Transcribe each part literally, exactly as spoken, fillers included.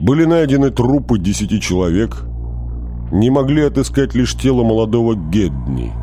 Были найдены трупы десяти человек, не могли отыскать лишь тело молодого Гедни.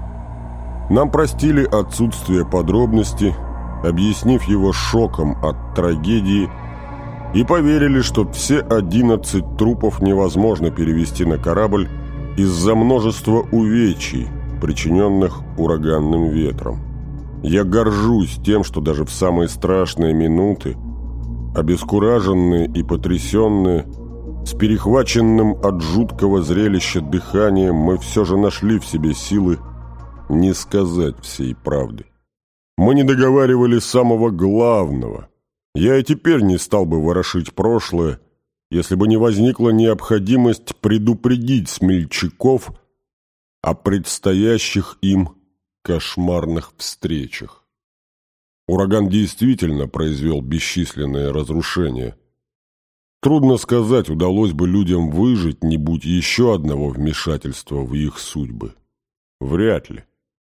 Нам простили отсутствие подробностей, объяснив его шоком от трагедии, и поверили, что все одиннадцать трупов невозможно перевести на корабль из-за множества увечий, причиненных ураганным ветром. Я горжусь тем, что даже в самые страшные минуты, обескураженные и потрясенные, с перехваченным от жуткого зрелища дыханием, мы все же нашли в себе силы не сказать всей правды. Мы не договаривали самого главного. Я и теперь не стал бы ворошить прошлое, если бы не возникла необходимость предупредить смельчаков о предстоящих им кошмарных встречах. Ураган действительно произвел бесчисленные разрушения. Трудно сказать, удалось бы людям выжить, не будь еще одного вмешательства в их судьбы. Вряд ли.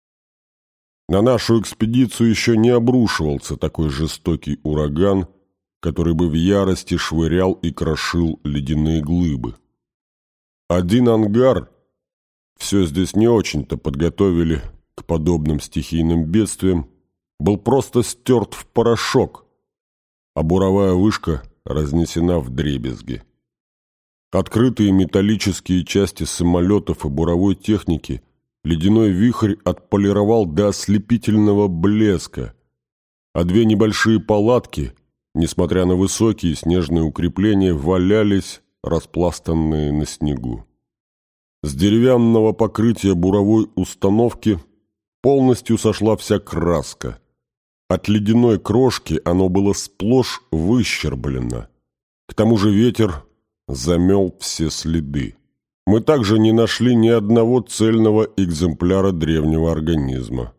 На нашу экспедицию еще не обрушивался такой жестокий ураган, который бы в ярости швырял и крошил ледяные глыбы. Один ангар, все здесь не очень-то подготовили к подобным стихийным бедствиям, был просто стерт в порошок, а буровая вышка разнесена вдребезги. Открытые металлические части самолетов и буровой техники ледяной вихрь отполировал до ослепительного блеска, а две небольшие палатки, несмотря на высокие снежные укрепления, валялись, распластанные на снегу. С деревянного покрытия буровой установки полностью сошла вся краска. От ледяной крошки оно было сплошь выщерблено. К тому же ветер замел все следы. Мы также не нашли ни одного цельного экземпляра древнего организма.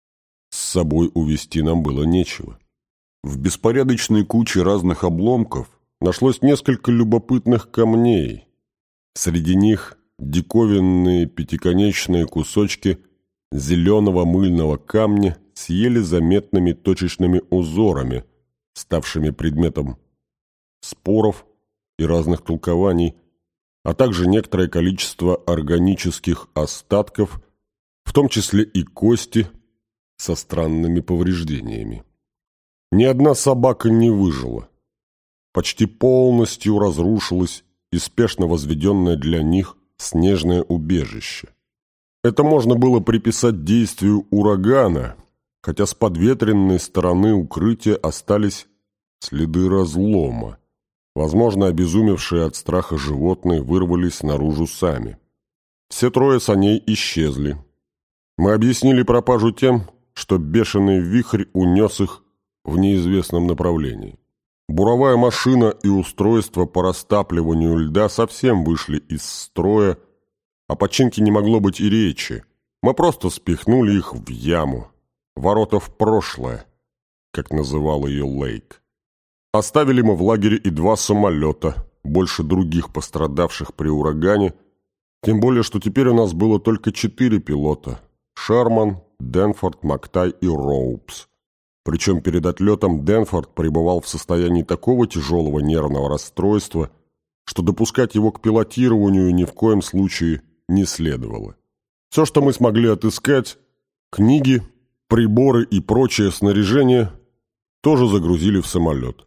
С собой увезти нам было нечего. В беспорядочной куче разных обломков нашлось несколько любопытных камней. Среди них диковинные пятиконечные кусочки зеленого мыльного камня с еле заметными точечными узорами, ставшими предметом споров и разных толкований, а также некоторое количество органических остатков, в том числе и кости со странными повреждениями. Ни одна собака не выжила. Почти полностью разрушилось и спешно возведенное для них снежное убежище. Это можно было приписать действию урагана, хотя с подветренной стороны укрытия остались следы разлома. Возможно, обезумевшие от страха животные вырвались наружу сами. Все трое саней исчезли. Мы объяснили пропажу тем, что бешеный вихрь унес их в неизвестном направлении. Буровая машина и устройство по растапливанию льда совсем вышли из строя, о починке не могло быть и речи. Мы просто спихнули их в яму. Ворота в прошлое, как называл ее Лейк. Оставили мы в лагере и два самолета, больше других пострадавших при урагане, тем более, что теперь у нас было только четыре пилота – Шерман, Денфорд, Мактай и Роупс. Причем перед отлетом Денфорд пребывал в состоянии такого тяжелого нервного расстройства, что допускать его к пилотированию ни в коем случае не следовало. Все, что мы смогли отыскать – книги, приборы и прочее снаряжение – тоже загрузили в самолет.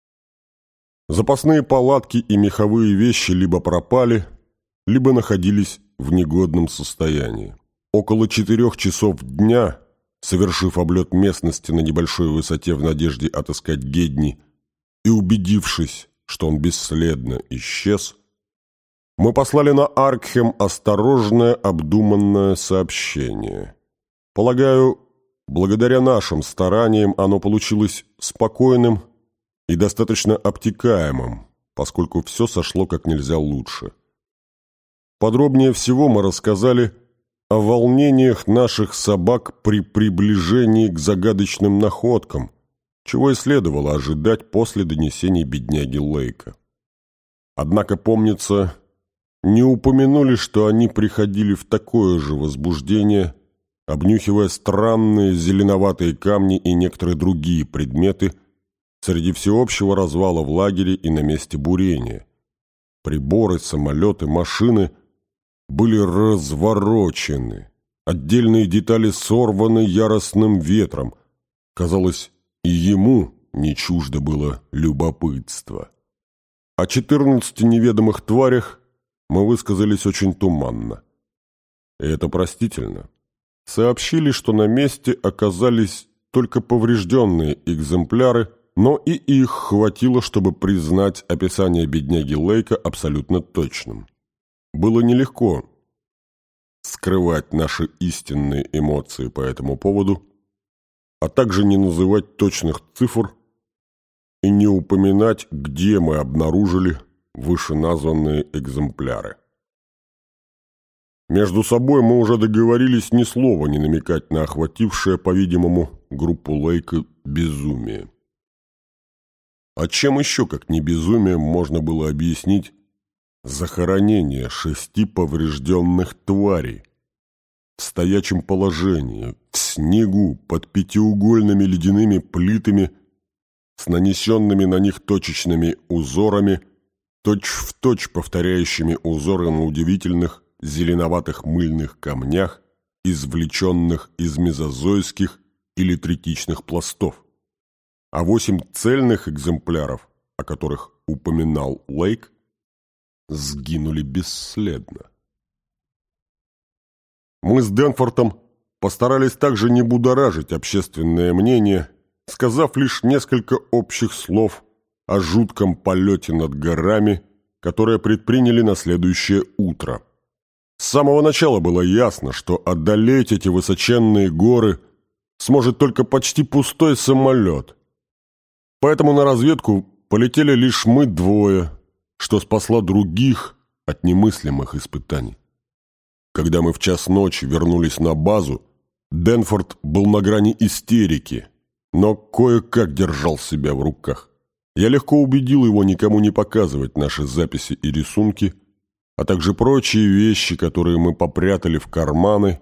Запасные палатки и меховые вещи либо пропали, либо находились в негодном состоянии. Около четырех часов дня, совершив облет местности на небольшой высоте в надежде отыскать Гедни и убедившись, что он бесследно исчез, мы послали на Аркхем осторожное, обдуманное сообщение. Полагаю, благодаря нашим стараниям оно получилось спокойным и достаточно обтекаемым, поскольку все сошло как нельзя лучше. Подробнее всего мы рассказали о волнениях наших собак при приближении к загадочным находкам, чего и следовало ожидать после донесений бедняги Лейка. Однако, помнится, не упомянули, что они приходили в такое же возбуждение, обнюхивая странные зеленоватые камни и некоторые другие предметы среди всеобщего развала в лагере и на месте бурения. приборы, самолеты, машины были разворочены, отдельные детали сорваны яростным ветром. Казалось, и ему не чуждо было любопытство. О четырнадцати неведомых тварях мы высказались очень туманно. И это простительно. Сообщили, что на месте оказались только поврежденные экземпляры, но и их хватило, чтобы признать описание бедняги Лейка абсолютно точным. Было нелегко скрывать наши истинные эмоции по этому поводу, а также не называть точных цифр и не упоминать, где мы обнаружили вышеназванные экземпляры. Между собой мы уже договорились ни слова не намекать на охватившее, по-видимому, группу Лейка безумие. А чем еще, как не безумием, можно было объяснить захоронение шести поврежденных тварей в стоячем положении, в снегу, под пятиугольными ледяными плитами с нанесенными на них точечными узорами, точь-в-точь повторяющими узоры на удивительных зеленоватых мыльных камнях, извлеченных из мезозойских или третичных пластов. А восемь цельных экземпляров, о которых упоминал Лейк, сгинули бесследно. Мы с Денфортом постарались также не будоражить общественное мнение, сказав лишь несколько общих слов о жутком полете над горами, которое предприняли на следующее утро. С самого начала было ясно, что одолеть эти высоченные горы сможет только почти пустой самолет. Поэтому на разведку полетели лишь мы двое, что спасло других от немыслимых испытаний. Когда мы в час ночи вернулись на базу, Денфорд был на грани истерики, но кое-как держал себя в руках. Я легко убедил его никому не показывать наши записи и рисунки, а также прочие вещи, которые мы попрятали в карманы,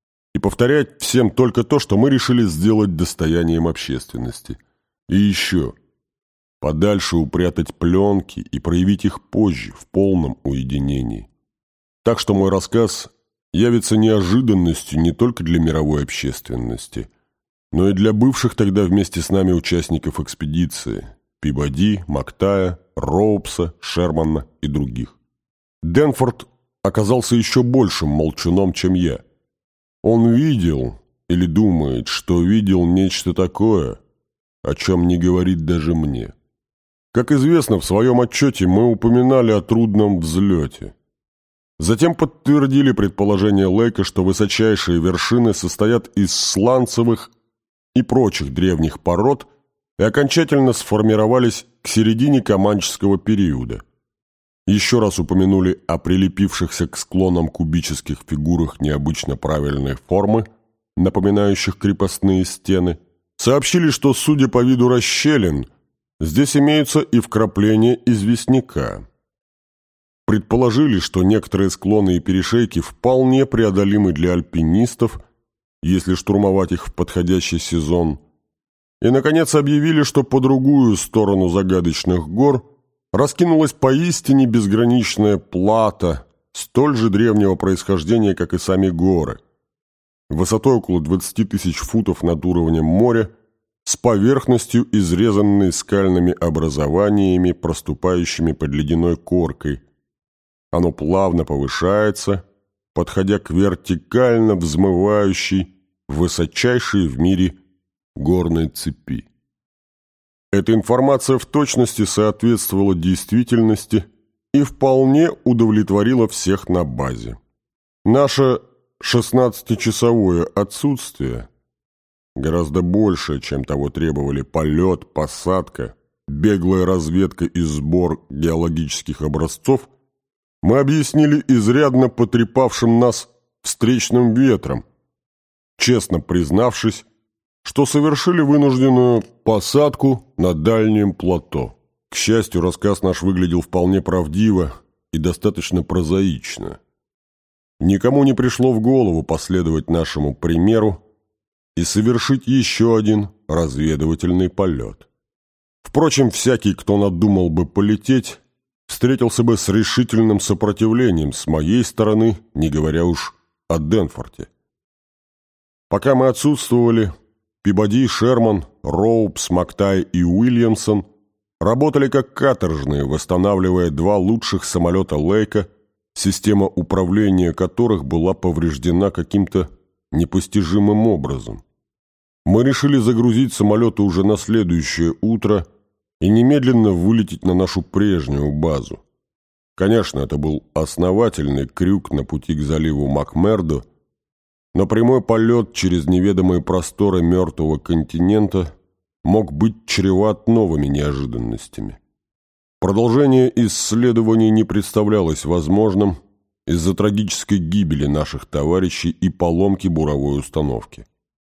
и повторять всем только то, что мы решили сделать достоянием общественности. И еще подальше упрятать пленки и проявить их позже, в полном уединении. Так что мой рассказ явится неожиданностью не только для мировой общественности, но и для бывших тогда вместе с нами участников экспедиции – Пибоди, Мактая, Роупса, Шермана и других. Денфорд оказался еще большим молчуном, чем я. Он видел, или думает, что видел нечто такое, о чем не говорит даже мне. Как известно, в своем отчете мы упоминали о трудном взлете. Затем подтвердили предположение Лейка, что высочайшие вершины состоят из сланцевых и прочих древних пород и окончательно сформировались к середине команческого периода. Еще раз упомянули о прилепившихся к склонам кубических фигурах необычно правильной формы, напоминающих крепостные стены. Сообщили, что, судя по виду расщелин, здесь имеются и вкрапления известняка. Предположили, что некоторые склоны и перешейки вполне преодолимы для альпинистов, если штурмовать их в подходящий сезон. И, наконец, объявили, что по другую сторону загадочных гор раскинулась поистине безграничная плата, столь же древнего происхождения, как и сами горы, высотой около двадцати тысяч футов над уровнем моря, с поверхностью, изрезанной скальными образованиями, проступающими под ледяной коркой. Оно плавно повышается, подходя к вертикально взмывающей, высочайшей в мире горной цепи. Эта информация в точности соответствовала действительности и вполне удовлетворила всех на базе. Наше шестнадцатичасовое отсутствие, гораздо большее, чем того требовали полет, посадка, беглая разведка и сбор геологических образцов, мы объяснили изрядно потрепавшим нас встречным ветром, честно признавшись, что совершили вынужденную посадку на дальнем плато. К счастью, рассказ наш выглядел вполне правдиво и достаточно прозаично. Никому не пришло в голову последовать нашему примеру и совершить еще один разведывательный полет. Впрочем, всякий, кто надумал бы полететь, встретился бы с решительным сопротивлением с моей стороны, не говоря уж о Денфорте. Пока мы отсутствовали, Пибоди, Шерман, Роупс, Мактай и Уильямсон работали как каторжные, восстанавливая два лучших самолета Лейка, система управления которых была повреждена каким-то непостижимым образом. Мы решили загрузить самолеты уже на следующее утро и немедленно вылететь на нашу прежнюю базу. Конечно, это был основательный крюк на пути к заливу Макмердо, но прямой полет через неведомые просторы мертвого континента мог быть чреват новыми неожиданностями. Продолжение исследований не представлялось возможным из-за трагической гибели наших товарищей и поломки буровой установки.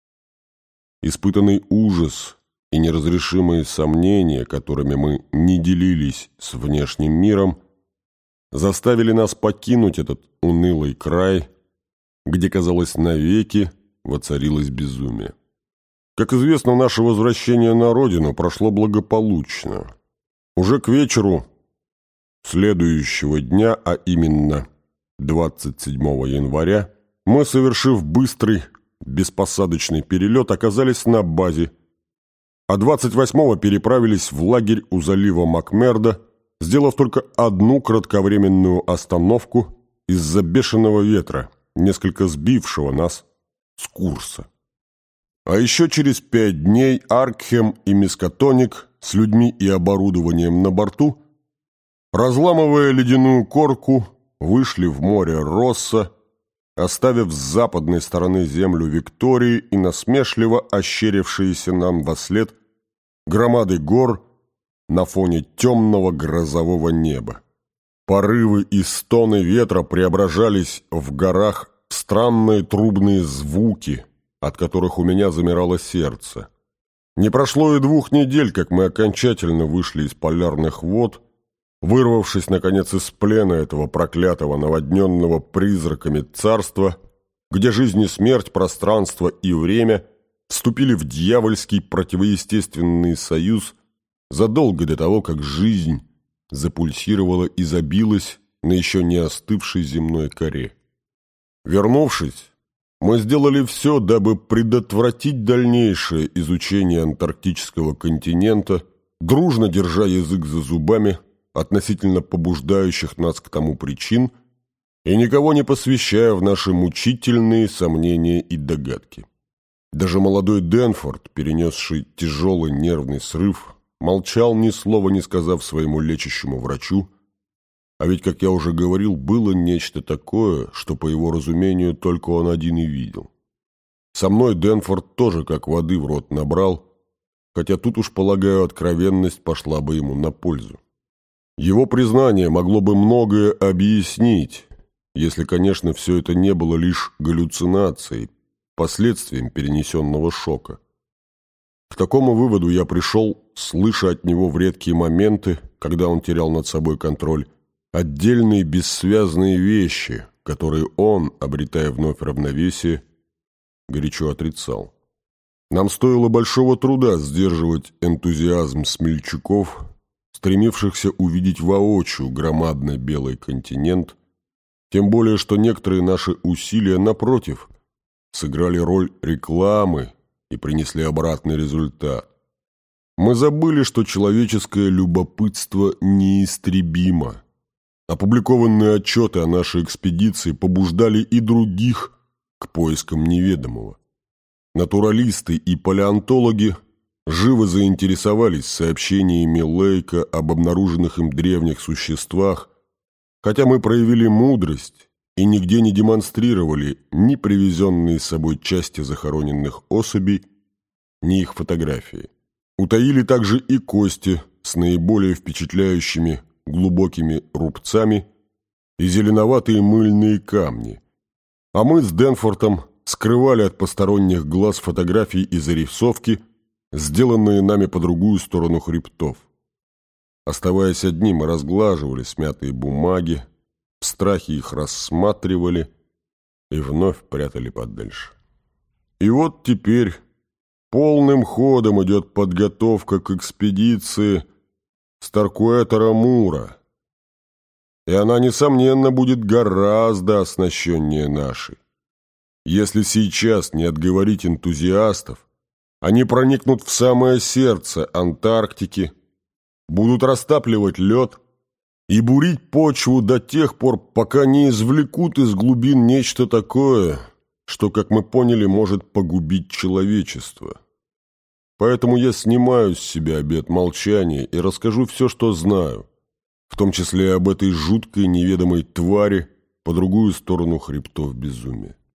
Испытанный ужас и неразрешимые сомнения, которыми мы не делились с внешним миром, заставили нас покинуть этот унылый край, где, казалось, навеки воцарилось безумие. Как известно, наше возвращение на родину прошло благополучно. Уже к вечеру следующего дня, а именно двадцать седьмого января, мы, совершив быстрый беспосадочный перелет, оказались на базе, а двадцать восьмого переправились в лагерь у залива Макмердо, сделав только одну кратковременную остановку из-за бешеного ветра, несколько сбившего нас с курса. А еще через пять дней Аркхем и Мискатоник с людьми и оборудованием на борту, разламывая ледяную корку, вышли в море Росса, оставив с западной стороны землю Виктории и насмешливо ощерившиеся нам вослед громады гор на фоне темного грозового неба. Порывы и стоны ветра преображались в горах в странные трубные звуки, от которых у меня замирало сердце. Не прошло и двух недель, как мы окончательно вышли из полярных вод, вырвавшись, наконец, из плена этого проклятого, наводненного призраками царства, где жизнь и смерть, пространство и время вступили в дьявольский противоестественный союз задолго до того, как жизнь запульсировала и забилась на еще не остывшей земной коре. Вернувшись, мы сделали все, дабы предотвратить дальнейшее изучение антарктического континента, дружно держа язык за зубами относительно побуждающих нас к тому причин и никого не посвящая в наши мучительные сомнения и догадки. Даже молодой Денфорд, перенесший тяжелый нервный срыв, молчал, ни слова не сказав своему лечащему врачу, а ведь, как я уже говорил, было нечто такое, что, по его разумению, только он один и видел. Со мной Денфорд тоже как воды в рот набрал, хотя тут уж, полагаю, откровенность пошла бы ему на пользу. Его признание могло бы многое объяснить, если, конечно, все это не было лишь галлюцинацией, последствием перенесенного шока. К такому выводу я пришел, слыша от него в редкие моменты, когда он терял над собой контроль, отдельные бессвязные вещи, которые он, обретая вновь равновесие, горячо отрицал. Нам стоило большого труда сдерживать энтузиазм смельчаков, стремившихся увидеть воочию громадный белый континент, тем более что некоторые наши усилия, напротив, сыграли роль рекламы и принесли обратный результат. Мы забыли, что человеческое любопытство неистребимо. Опубликованные отчеты о нашей экспедиции побуждали и других к поискам неведомого. Натуралисты и палеонтологи живо заинтересовались сообщениями Лейка об обнаруженных им древних существах, хотя мы проявили мудрость и нигде не демонстрировали ни привезенные с собой части захороненных особей, ни их фотографии. Утаили также и кости с наиболее впечатляющими глубокими рубцами и зеленоватые мыльные камни, а мы с Денфортом скрывали от посторонних глаз фотографии и зарисовки, сделанные нами по другую сторону хребтов. Оставаясь одни, мы разглаживали смятые бумаги, в страхе их рассматривали и вновь прятали подальше. И вот теперь полным ходом идет подготовка к экспедиции Старкуэтера Мура, и она, несомненно, будет гораздо оснащеннее нашей. Если сейчас не отговорить энтузиастов, они проникнут в самое сердце Антарктики, будут растапливать лед и бурить почву до тех пор, пока не извлекут из глубин нечто такое, что, как мы поняли, может погубить человечество. Поэтому я снимаю с себя обет молчания и расскажу все, что знаю, в том числе об этой жуткой неведомой твари по другую сторону хребтов безумия.